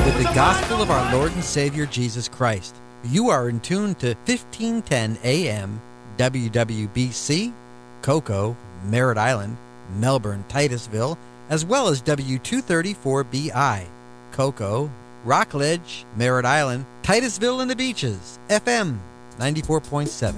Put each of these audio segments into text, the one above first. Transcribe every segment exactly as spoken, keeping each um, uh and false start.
with the gospel of our Lord and Savior Jesus Christ. You are in tune to fifteen ten A M W W B C, Cocoa, Merritt Island, Melbourne, Titusville, as well as W two thirty-four B I, Cocoa, Rockledge, Merritt Island, Titusville and the Beaches, F M ninety-four point seven.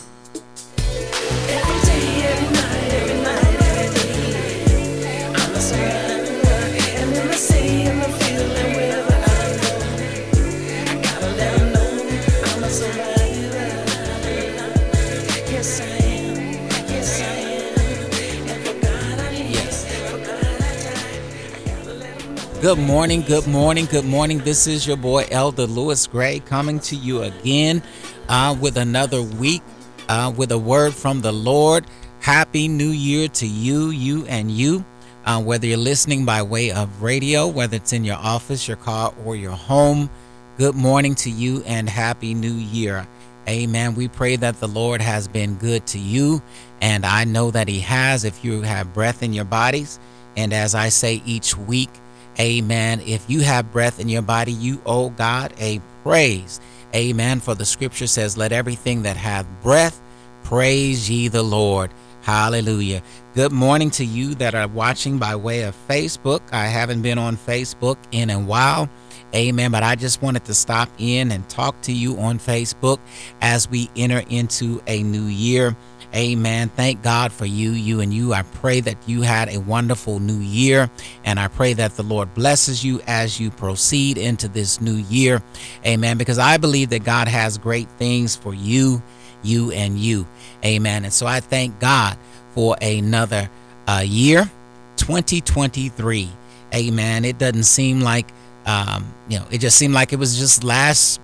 Good morning, good morning, good morning. This is your boy Elder Lewis Gray coming to you again uh, with another week uh, with a word from the Lord. Happy New Year to you, you, and you. Uh, whether you're listening by way of radio, whether it's in your office, your car, or your home, good morning to you and Happy New Year. Amen. We pray that the Lord has been good to you, and I know that He has if you have breath in your bodies. And as I say each week, amen. If you have breath in your body, you owe God a praise. Amen. For the scripture says, let everything that hath breath praise ye the Lord. Hallelujah. Good morning to you that are watching by way of Facebook. I haven't been on Facebook in a while. Amen. But I just wanted to stop in and talk to you on Facebook as we enter into a new year. Amen. Thank God for you, you and you. I pray that you had a wonderful new year, and I pray that the Lord blesses you as you proceed into this new year. Amen. Because I believe that God has great things for you, you and you. Amen. And so I thank God for another uh, year, twenty twenty-three. Amen. It doesn't seem like, um, you know, it just seemed like it was just last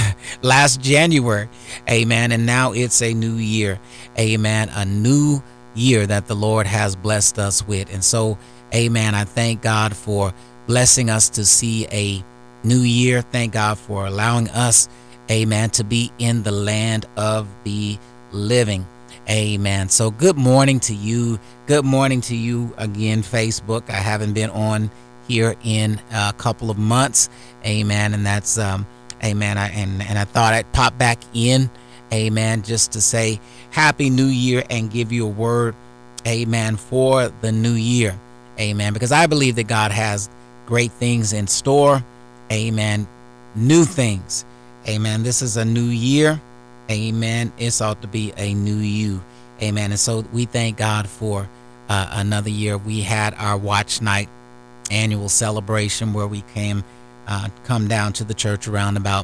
last January. Amen. And now it's a new year. Amen. A new year that the Lord has blessed us with. And so, amen, I thank God for blessing us to see a new year. Thank God for allowing us, amen, to be in the land of the living. Amen. So good morning to you. Good morning to you again, Facebook. I haven't been on here in a couple of months. Amen. And that's, um, amen. I, and, and I thought I'd pop back in, amen, just to say Happy New Year and give you a word, amen, for the new year, amen, because I believe that God has great things in store, amen, new things, amen. This is a new year, amen. It's ought to be a new you, amen. And so we thank God for uh, another year. We had our Watch Night annual celebration where we came Uh, come down to the church around about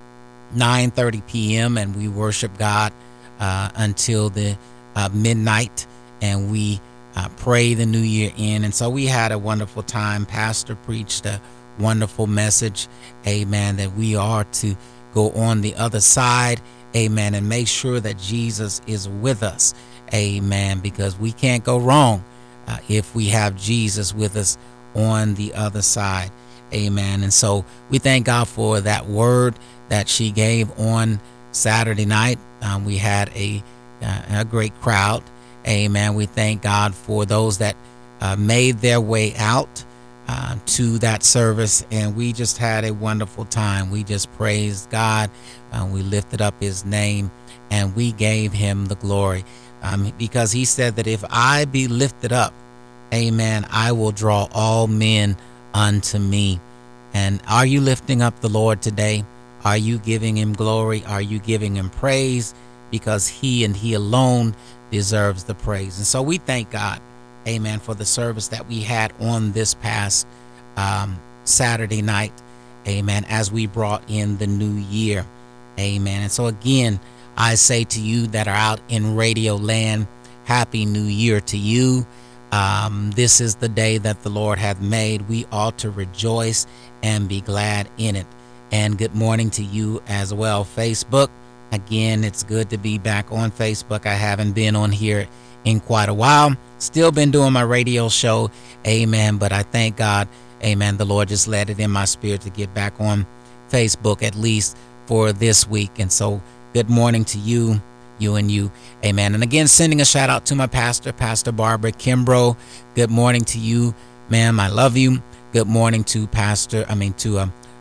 nine thirty p.m. and we worship God uh, until the uh, midnight, and we uh, pray the new year in. And so we had a wonderful time. Pastor preached a wonderful message, amen, that we are to go on the other side, amen, and make sure that Jesus is with us, amen, because we can't go wrong uh, if we have Jesus with us on the other side. Amen. And so we thank God for that word that she gave on Saturday night. Um, we had a, uh, a great crowd. Amen. We thank God for those that uh, made their way out uh, to that service. And we just had a wonderful time. We just praised God. Uh, we lifted up his name and we gave him the glory um, because he said that if I be lifted up, amen, I will draw all men unto me. And are you lifting up the Lord today? Are you giving him glory? Are you giving him praise? Because he and he alone deserves the praise. And so we thank God, amen, for the service that we had on this past um, Saturday night, amen, as we brought in the new year, amen. And so again, I say to you that are out in radio land, Happy New Year to you. Um, this is the day that the Lord hath made. We ought to rejoice and be glad in it. And good morning to you as well, Facebook. Again, it's good to be back on Facebook. I haven't been on here in quite a while. Still been doing my radio show, amen. But I thank God, amen, the Lord just led it in my spirit to get back on Facebook, at least for this week. And so good morning to you. You and you, amen. And again, sending a shout out to my pastor, Pastor Barbara Kimbrough. Good morning to you, ma'am. I love you. Good morning to Pastor, I mean to um,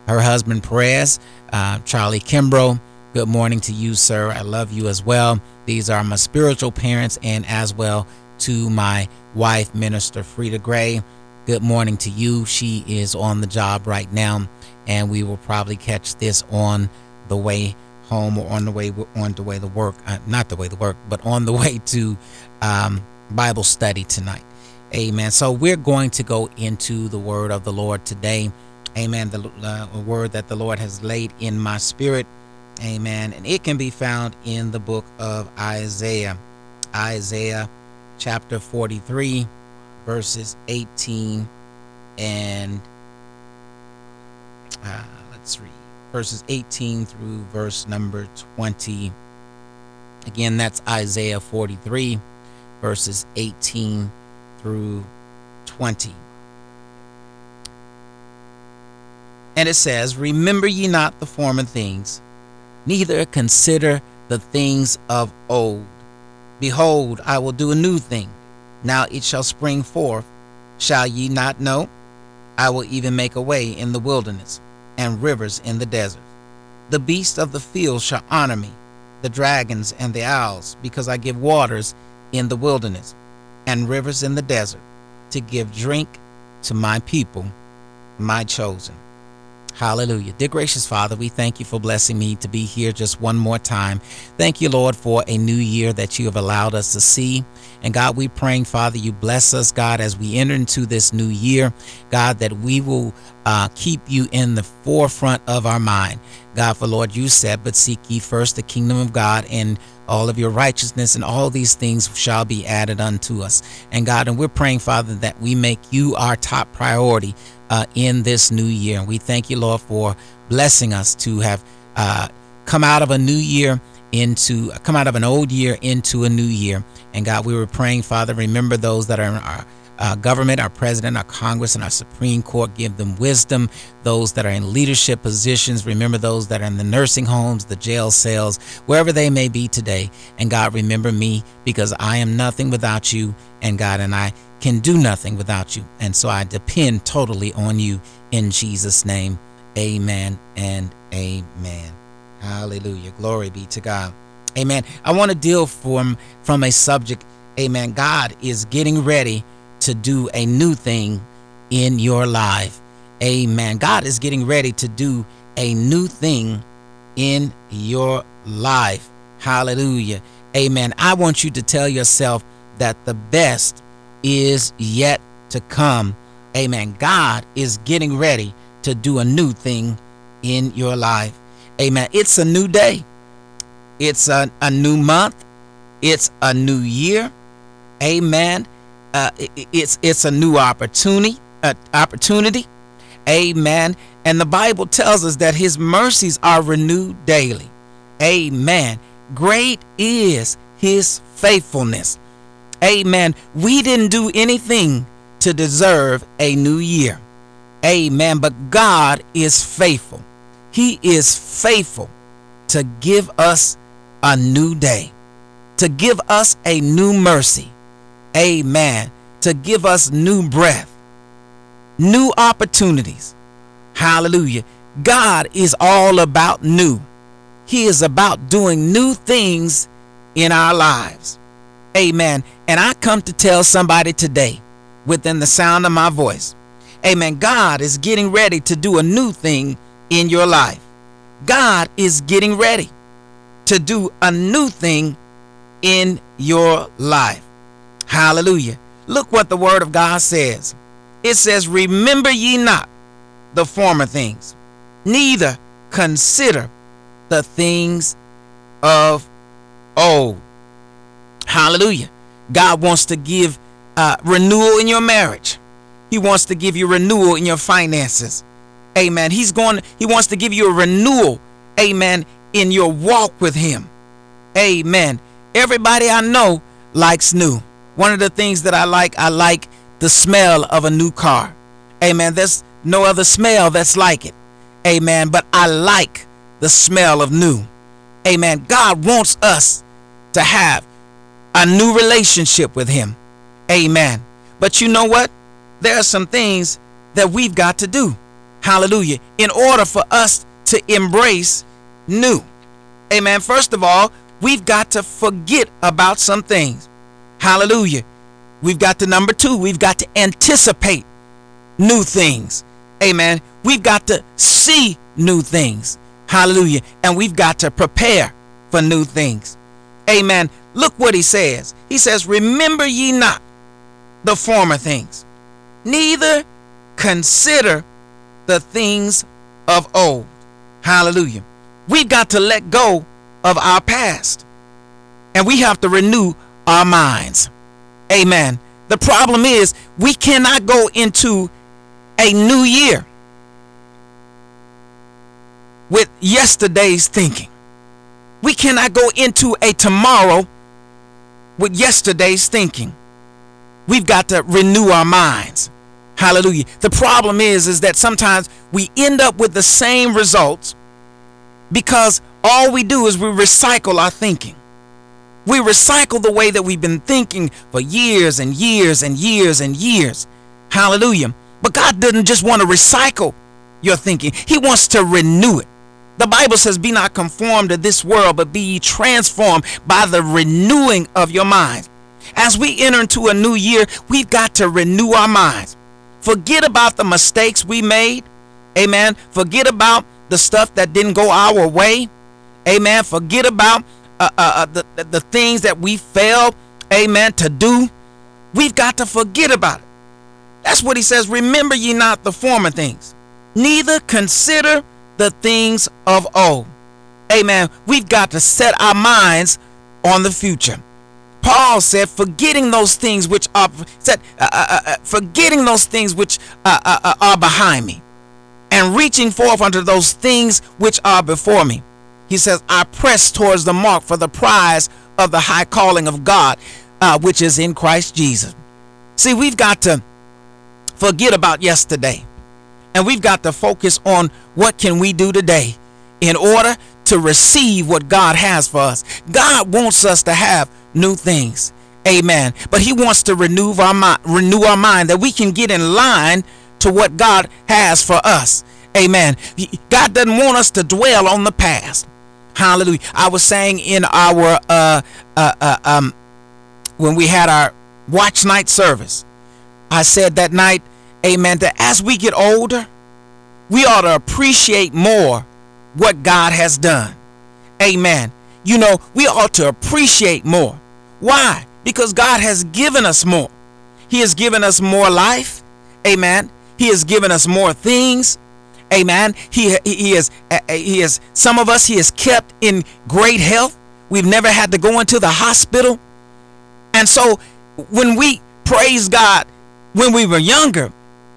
her husband Perez, uh, Charlie Kimbrough. Good morning to you, sir. I love you as well. These are my spiritual parents, and as well to my wife, Minister Frida Gray. Good morning to you. She is on the job right now, and we will probably catch this on the way home or on the way on the way to work. Uh, not the way to work, but on the way to um, Bible study tonight. Amen. So we're going to go into the word of the Lord today. Amen. The uh, word that the Lord has laid in my spirit. Amen. And it can be found in the book of Isaiah. Isaiah chapter forty-three, verses eighteen and uh, let's read verses eighteen through verse number twenty. Again, that's Isaiah forty-three, verses eighteen through twenty. And it says, "Remember ye not the former things, neither consider the things of old. Behold, I will do a new thing. Now it shall spring forth. Shall ye not know? I will even make a way in the wilderness, and rivers in the desert. The beasts of the field shall honor me, the dragons and the owls, because I give waters in the wilderness, and rivers in the desert, to give drink to my people, my chosen." Hallelujah. Dear gracious Father, we thank you for blessing me to be here just one more time. Thank you, Lord, for a new year that you have allowed us to see. And God, we praying, Father, you bless us, God, as we enter into this new year, God, that we will uh, keep you in the forefront of our mind. God, for Lord, you said, but seek ye first the kingdom of God and all of your righteousness, and all these things shall be added unto us. And God, and we're praying, Father, that we make you our top priority uh, in this new year. And we thank you, Lord, for blessing us to have uh, come out of a new year into, come out of an old year into a new year. And God, we were praying, Father, remember those that are in our Uh, government, our president, our Congress, and our Supreme Court. Give them wisdom. Those that are in leadership positions, remember those that are in the nursing homes, the jail cells, wherever they may be today. And God, remember me, because I am nothing without you, and God, and I can do nothing without you. And so I depend totally on you in Jesus' name. Amen and amen. Hallelujah. Glory be to God. Amen. I want to deal from, from a subject. Amen. God is getting ready to do a new thing in your life. Amen. God is getting ready to do a new thing in your life. Hallelujah. Amen. I want you to tell yourself that the best is yet to come. Amen. God is getting ready to do a new thing in your life. Amen. It's a new day. It's a, a new month. It's a new year. Amen. Uh, it, it's it's a new opportunity, uh, opportunity, amen. And the Bible tells us that His mercies are renewed daily, amen. Great is His faithfulness, amen. We didn't do anything to deserve a new year, amen. But God is faithful. He is faithful to give us a new day, to give us a new mercy. Amen. To give us new breath, new opportunities. Hallelujah. God is all about new. He is about doing new things in our lives. Amen. And I come to tell somebody today, within the sound of my voice, amen, God is getting ready to do a new thing in your life. God is getting ready to do a new thing in your life. Hallelujah. Look what the word of God says. It says, "Remember ye not the former things, neither consider the things of old." Hallelujah. God wants to give uh, renewal in your marriage. He wants to give you renewal in your finances. Amen. He's going, he wants to give you a renewal, amen, in your walk with him. Amen. Everybody I know likes new. One of the things that I like, I like the smell of a new car. Amen. There's no other smell that's like it. Amen. But I like the smell of new. Amen. God wants us to have a new relationship with him. Amen. But you know what? There are some things that we've got to do. Hallelujah. In order for us to embrace new. Amen. First of all, we've got to forget about some things. Hallelujah. We've got to, number two, we've got to anticipate new things. Amen. We've got to see new things. Hallelujah. And we've got to prepare for new things. Amen. Look what he says. He says, remember ye not the former things, neither consider the things of old. Hallelujah. We've got to let go of our past, and we have to renew our minds. Amen. The problem is we cannot go into a new year with yesterday's thinking. We cannot go into a tomorrow with yesterday's thinking. We've got to renew our minds. Hallelujah. The problem is, is that sometimes we end up with the same results because all we do is we recycle our thinking. We recycle the way that we've been thinking for years and years and years and years. Hallelujah. But God doesn't just want to recycle your thinking. He wants to renew it. The Bible says, be not conformed to this world, but be ye transformed by the renewing of your minds. As we enter into a new year, we've got to renew our minds. Forget about the mistakes we made. Amen. Forget about the stuff that didn't go our way. Amen. Forget about uh, uh, the, the, the things that we failed, amen, to do. We've got to forget about it. That's what he says. Remember ye not the former things, neither consider the things of old. Amen. We've got to set our minds on the future. Paul said, forgetting those things which are said, uh, uh, uh, forgetting those things which uh, uh, uh, are behind me, and reaching forth unto those things which are before me. He says, I press towards the mark for the prize of the high calling of God, uh, which is in Christ Jesus. See, we've got to forget about yesterday, and we've got to focus on what can we do today in order to receive what God has for us. God wants us to have new things. Amen. But he wants to renew our mind, renew our mind that we can get in line to what God has for us. Amen. God doesn't want us to dwell on the past. Hallelujah. I was saying in our uh, uh, uh um when we had our watch night service, I said that night, amen, that as we get older, we ought to appreciate more what God has done. Amen. You know, we ought to appreciate more. Why? Because God has given us more. He has given us more life. Amen. He has given us more things. Amen. He, he is, he is, some of us, he has kept in great health. We've never had to go into the hospital. And so when we praise God, when we were younger,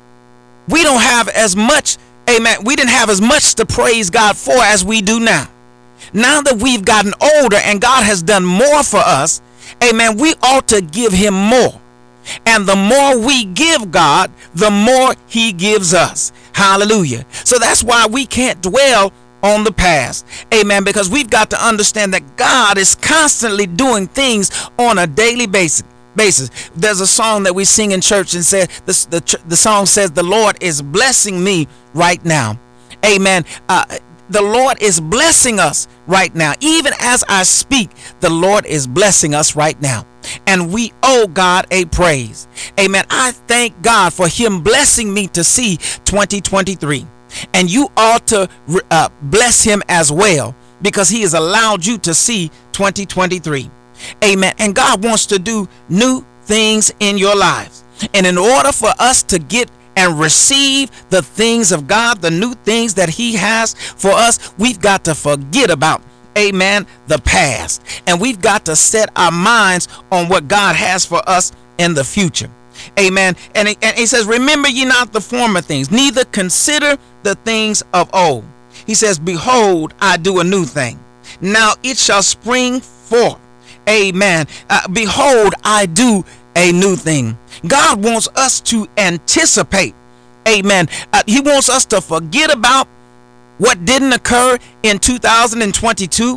we don't have as much, amen, we didn't have as much to praise God for as we do now. Now that we've gotten older and God has done more for us, amen, we ought to give him more. And the more we give God, the more he gives us. Hallelujah. So that's why we can't dwell on the past. Amen. Because we've got to understand that God is constantly doing things on a daily basis. Basis. There's a song that we sing in church and said the, the, the song says the Lord is blessing me right now. Amen. Uh, the Lord is blessing us right now. Even as I speak, the Lord is blessing us right now. And we owe God a praise. Amen. I thank God for him blessing me to see twenty twenty-three. And you ought to uh, bless him as well, because he has allowed you to see twenty twenty-three. Amen. And God wants to do new things in your lives. And in order for us to get and receive the things of God, the new things that he has for us, we've got to forget about, amen, the past. And we've got to set our minds on what God has for us in the future. Amen. And he, and he says, remember ye not the former things, neither consider the things of old. He says, behold, I do a new thing. Now it shall spring forth. Amen. Uh, behold, I do a new thing. God wants us to anticipate. Amen. Uh, he wants us to forget about what didn't occur in two thousand twenty-two,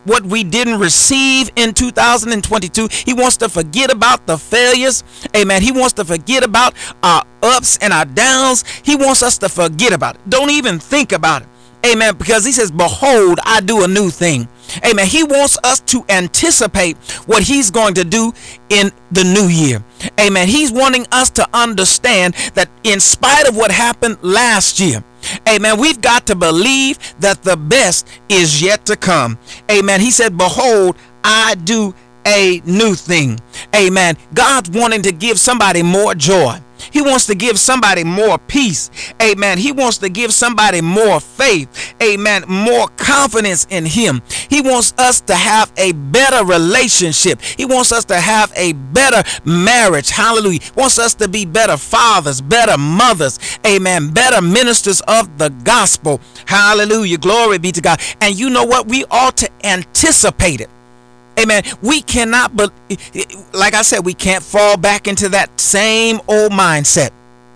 what we didn't receive in two thousand twenty-two. He wants to forget about the failures. Amen. He wants to forget about our ups and our downs. He wants us to forget about it. Don't even think about it. Amen. Because he says, behold, I do a new thing. Amen. He wants us to anticipate what he's going to do in the new year. Amen. He's wanting us to understand that in spite of what happened last year, amen, we've got to believe that the best is yet to come. Amen. He said, behold, I do a new thing. Amen. God's wanting to give somebody more joy. He wants to give somebody more peace. Amen. He wants to give somebody more faith. Amen. More confidence in him. He wants us to have a better relationship. He wants us to have a better marriage. Hallelujah. He wants us to be better fathers, better mothers. Amen. Better ministers of the gospel. Hallelujah. Glory be to God. And you know what? We ought to anticipate it. Amen. We cannot, but like I said, we can't fall back into that same old mindset.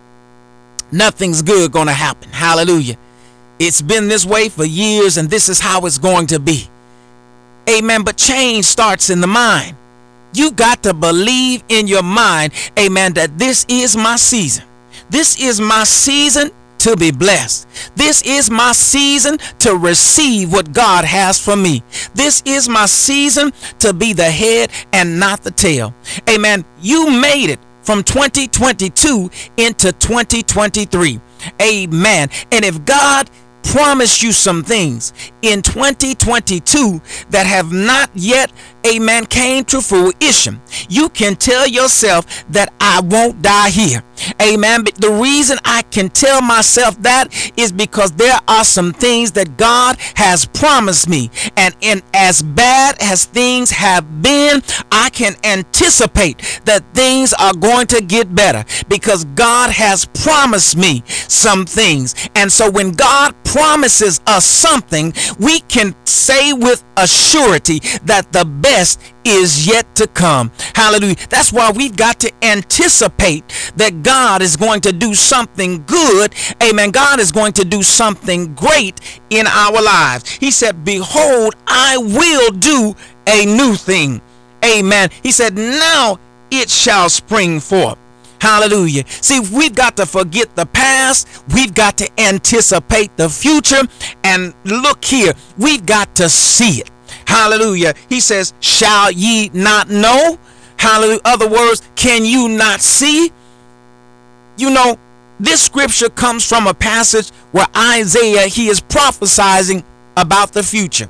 Nothing's good going to happen. Hallelujah. It's been this way for years, and this is how it's going to be. Amen. But change starts in the mind. You got to believe in your mind, amen, that this is my season. This is my season to be blessed. This is my season to receive what God has for me. This is my season to be the head and not the tail. Amen. You made it from twenty twenty-two into twenty twenty-three. Amen. And if God promised you some things in twenty twenty-two that have not yet, amen, came to fruition, you can tell yourself that I won't die here. Amen. But the reason I can tell myself that is because there are some things that God has promised me. And in as bad as things have been, I can anticipate that things are going to get better because God has promised me some things. And so when God promises us something, we can say with a surety that the best is yet to come. Hallelujah. That's why we've got to anticipate that God is going to do something good. Amen. God is going to do something great in our lives. He said, behold, I will do a new thing. Amen. He said, now it shall spring forth. Hallelujah. See, we've got to forget the past. We've got to anticipate the future. And look here, we've got to see it. Hallelujah. He says, shall ye not know? Hallelujah. Other words, can you not see? You know, this scripture comes from a passage where Isaiah, he is prophesying about the future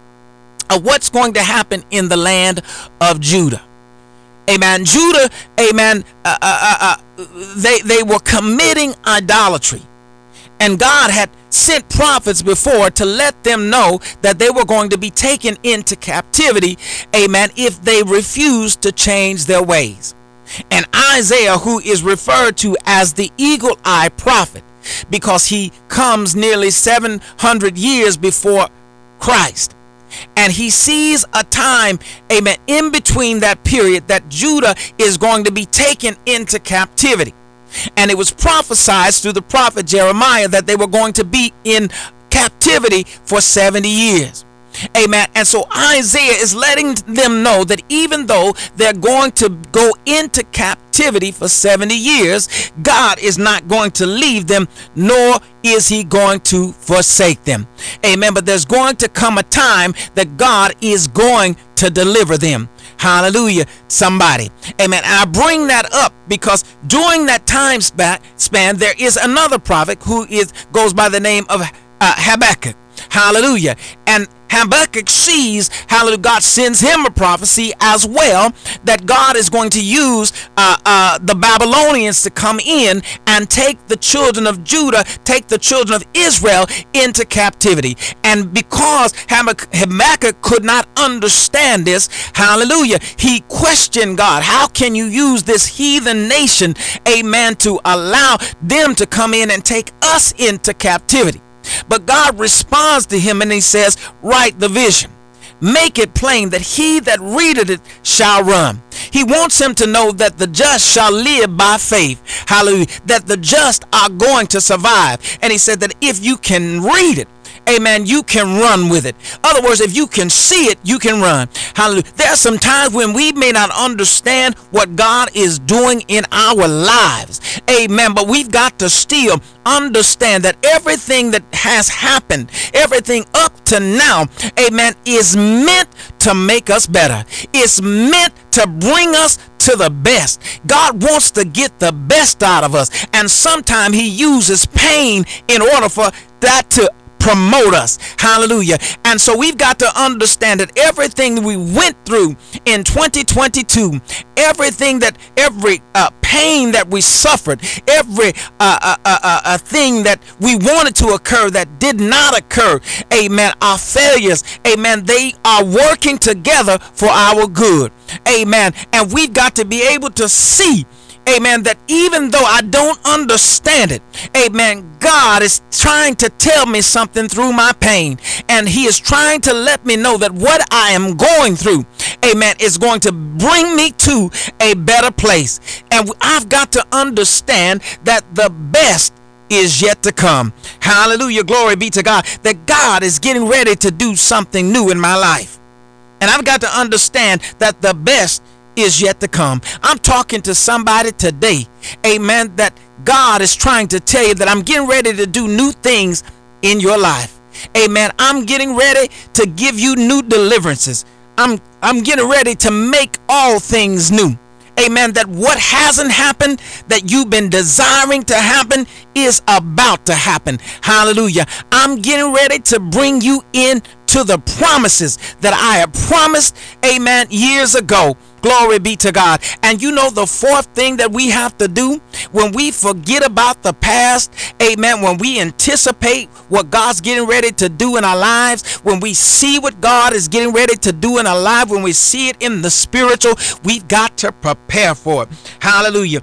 of what's going to happen in the land of Judah. Amen. Judah, amen, uh, uh, uh, they, they were committing idolatry. And God had sent prophets before to let them know that they were going to be taken into captivity, amen, if they refused to change their ways. And Isaiah, who is referred to as the eagle-eye prophet, because he comes nearly seven hundred years before Christ. And he sees a time, amen, in between that period that Judah is going to be taken into captivity. And it was prophesied through the prophet Jeremiah that they were going to be in captivity for seventy years. Amen. And so Isaiah is letting them know that even though they're going to go into captivity for seventy years, God is not going to leave them, nor is he going to forsake them. Amen. But there's going to come a time that God is going to deliver them. Hallelujah, somebody. Amen. And I bring that up because during that time span, there is another prophet who is goes by the name of uh, Habakkuk. Hallelujah. And Habakkuk sees, hallelujah, God sends him a prophecy as well that God is going to use uh, uh, the Babylonians to come in and take the children of Judah, take the children of Israel into captivity. And because Habakkuk could not understand this, hallelujah, he questioned God. How can you use this heathen nation, amen, to allow them to come in and take us into captivity? But God responds to him and he says, write the vision. Make it plain that he that readeth it shall run. He wants him to know that the just shall live by faith. Hallelujah. That the just are going to survive. And he said that if you can read it, amen, you can run with it. Other words, if you can see it, you can run. Hallelujah. There are some times when we may not understand what God is doing in our lives. Amen. But we've got to still understand that everything that has happened, everything up to now, amen, is meant to make us better. It's meant to bring us to the best. God wants to get the best out of us, and sometimes he uses pain in order for that to promote us. Hallelujah. And so we've got to understand that everything we went through in twenty twenty-two, everything that every uh, pain that we suffered, every uh, uh, uh, uh, uh, thing that we wanted to occur that did not occur, amen, our failures, amen, they are working together for our good. Amen. And we've got to be able to see, amen, that even though I don't understand it, amen, God is trying to tell me something through my pain, and he is trying to let me know that what I am going through, amen, is going to bring me to a better place. And I've got to understand that the best is yet to come. Hallelujah. Glory be to God, that God is getting ready to do something new in my life. And I've got to understand that the best is yet to come. I'm talking to somebody today, amen, that God is trying to tell you that I'm getting ready to do new things in your life. Amen. I'm getting ready to give you new deliverances. I'm I'm getting ready to make all things new. Amen. That what hasn't happened, that you've been desiring to happen, is about to happen. Hallelujah. I'm getting ready to bring you in to the promises that I have promised, amen, years ago. Glory be to God. And you know the fourth thing that we have to do when we forget about the past, amen, when we anticipate what God's getting ready to do in our lives, when we see what God is getting ready to do in our life, when we see it in the spiritual, we've got to prepare for it. Hallelujah.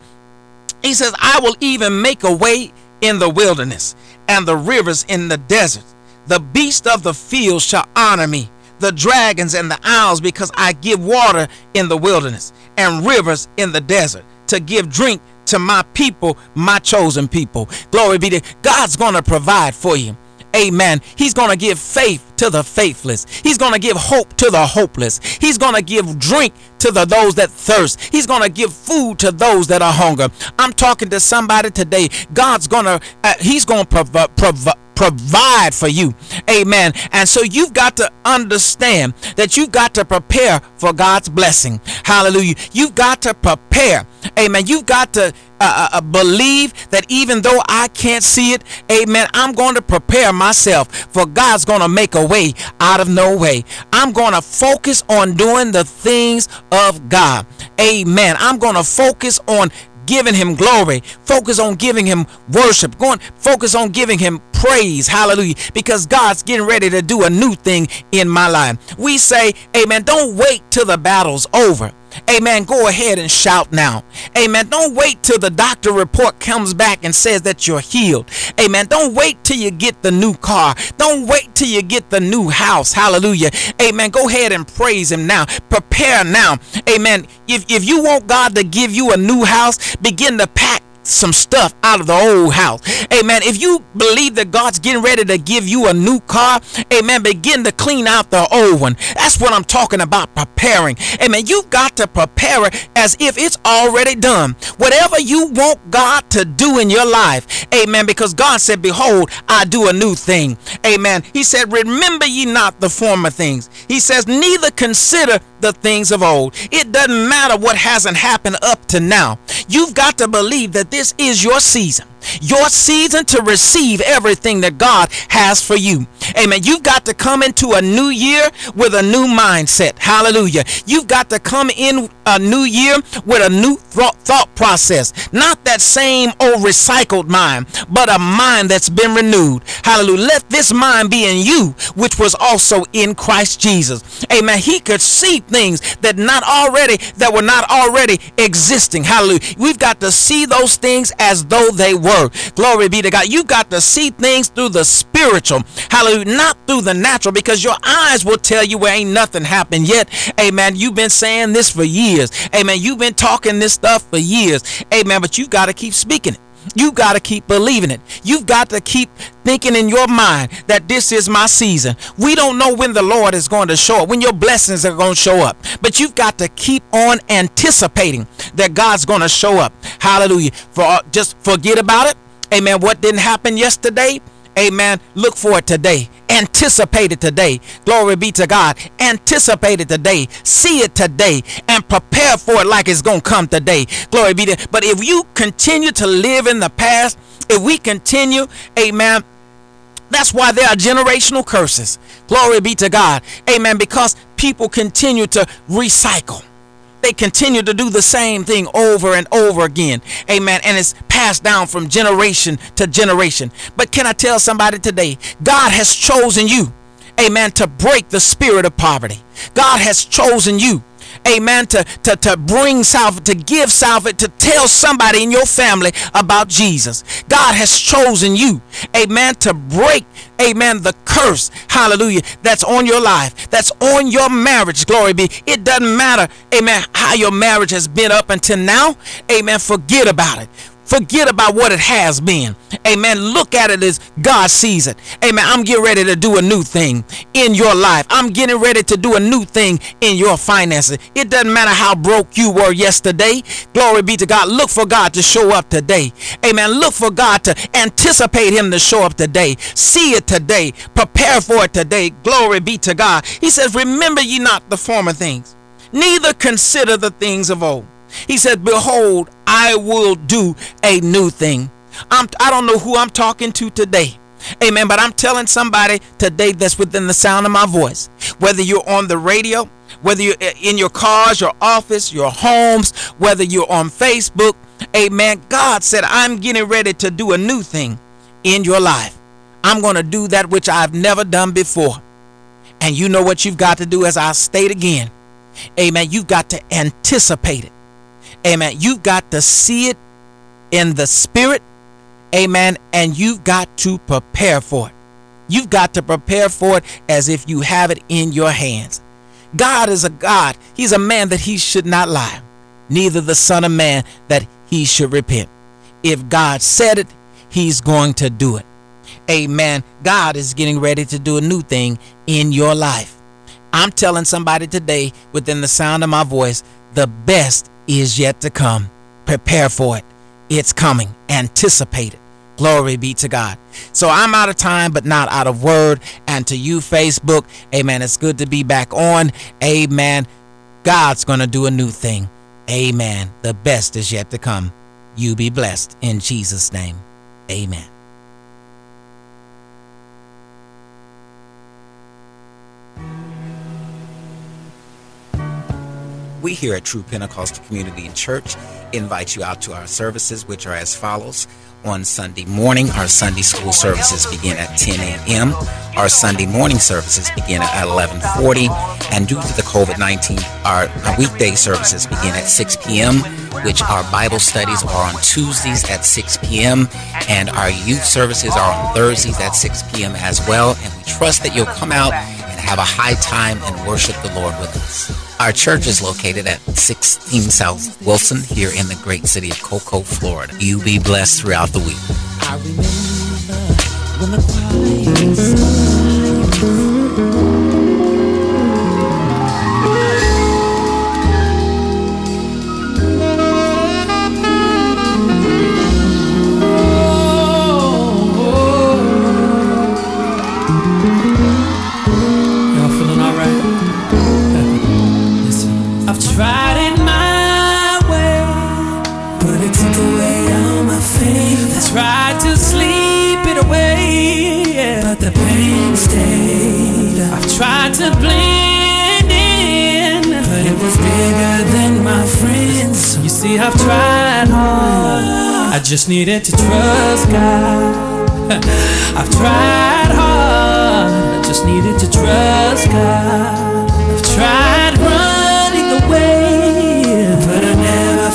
He says, I will even make a way in the wilderness and the rivers in the desert. The beasts of the field shall honor me, the dragons and the owls, because I give water in the wilderness and rivers in the desert to give drink to my people, my chosen people. Glory be to God. God's going to provide for you. Amen. He's going to give faith to the faithless. He's going to give hope to the hopeless. He's going to give drink to the those that thirst. He's going to give food to those that are hungry. I'm talking to somebody today. God's going to, uh, he's going to provide, provide, provide for you. Amen. And so you've got to understand that you've got to prepare for God's blessing. Hallelujah. You've got to prepare. Amen. You've got to uh, uh, believe that even though I can't see it, amen, I'm going to prepare myself, for God's going to make a way out of no way. I'm going to focus on doing the things of God. Amen. I'm going to focus on giving him glory, focus on giving him worship, going focus on giving him praise. Hallelujah. Because God's getting ready to do a new thing in my life. We say, amen, don't wait till the battle's over. Amen. Go ahead and shout now. Amen. Don't wait till the doctor report comes back and says that you're healed. Amen. Don't wait till you get the new car. Don't wait till you get the new house. Hallelujah. Amen. Go ahead and praise him now. Prepare now. Amen. If, if you want God to give you a new house, begin to pack some stuff out of the old house. Amen. If you believe that God's getting ready to give you a new car, amen, begin to clean out the old one. That's what I'm talking about, preparing. Amen. You've got to prepare it as if it's already done. Whatever you want God to do in your life, amen, because God said, behold, I do a new thing. Amen. He said, remember ye not the former things. He says, neither consider the things of old. It doesn't matter what hasn't happened up to now. You've got to believe that this is your season. Your season to receive everything that God has for you. Amen. You've got to come into a new year with a new mindset. Hallelujah. You've got to come in a new year with a new thought, thought process. Not that same old recycled mind, but a mind that's been renewed. Hallelujah. Let this mind be in you, which was also in Christ Jesus. Amen. He could see things that not already, that were not already existing. Hallelujah. We've got to see those things as though they were. Glory be to God. You got to see things through the spiritual. Hallelujah. Not through the natural, because your eyes will tell you where ain't nothing happened yet. Amen. You've been saying this for years. Amen. You've been talking this stuff for years. Amen. But you got to keep speaking it. You got to keep believing it. You've got to keep thinking in your mind that this is my season. We don't know when the Lord is going to show up, when your blessings are going to show up, but you've got to keep on anticipating that God's going to show up. Hallelujah. For just forget about it. Amen. What didn't happen yesterday? Amen. Look for it today. Anticipate it today. Glory be to God. Anticipate it today. See it today and prepare for it like it's going to come today. Glory be to. But if you continue to live in the past, if we continue, amen, that's why there are generational curses. Glory be to God. Amen. Because people continue to recycle. They continue to do the same thing over and over again. Amen. And it's passed down from generation to generation. But can I tell somebody today, God has chosen you, amen, to break the spirit of poverty. God has chosen you, amen, to, to, to bring salvation, to give salvation, to tell somebody in your family about Jesus. God has chosen you, amen, to break, amen, the curse, hallelujah, that's on your life, that's on your marriage. Glory be. It doesn't matter, amen, how your marriage has been up until now. Amen. Forget about it. Forget about what it has been. Amen. Look at it as God sees it. Amen. I'm getting ready to do a new thing in your life. I'm getting ready to do a new thing in your finances. It doesn't matter how broke you were yesterday. Glory be to God. Look for God to show up today. Amen. Look for God to anticipate him to show up today. See it today. Prepare for it today. Glory be to God. He says, remember ye not the former things, neither consider the things of old. He said, behold, I will do a new thing. I'm, I don't know who I'm talking to today. Amen. But I'm telling somebody today that's within the sound of my voice, whether you're on the radio, whether you're in your cars, your office, your homes, whether you're on Facebook. Amen. God said, I'm getting ready to do a new thing in your life. I'm going to do that which I've never done before. And you know what you've got to do, as I state again. Amen. You've got to anticipate it. Amen. You've got to see it in the spirit. Amen. And you've got to prepare for it. You've got to prepare for it as if you have it in your hands. God is a God. He's a man that he should not lie, neither the son of man that he should repent. If God said it, he's going to do it. Amen. God is getting ready to do a new thing in your life. I'm telling somebody today within the sound of my voice, the best is yet to come. Prepare for it. It's coming. Anticipate it. Glory be to God. So I'm out of time, but not out of word. And to you, Facebook, amen, it's good to be back on. Amen. God's going to do a new thing. Amen. The best is yet to come. You be blessed in Jesus' name. Amen. We here at True Pentecostal Community and Church invite you out to our services, which are as follows. On Sunday morning, our Sunday school services begin at ten a.m. Our Sunday morning services begin at eleven forty. And due to the covid nineteen, our, our weekday services begin at six p.m., which our Bible studies are on Tuesdays at six p.m. And our youth services are on Thursdays at six p.m. as well. And we trust that you'll come out and have a high time and worship the Lord with us. Our church is located at sixteen South Wilson here in the great city of Cocoa, Florida. You be blessed throughout the week. I remember when the choir tried it my way, but it took away all my faith. I tried to sleep it away, yeah, but the pain stayed. I've tried to blend in, but it was bigger than my friends. You see, I've tried hard, I just needed to trust God. I've tried hard, I just needed to trust God.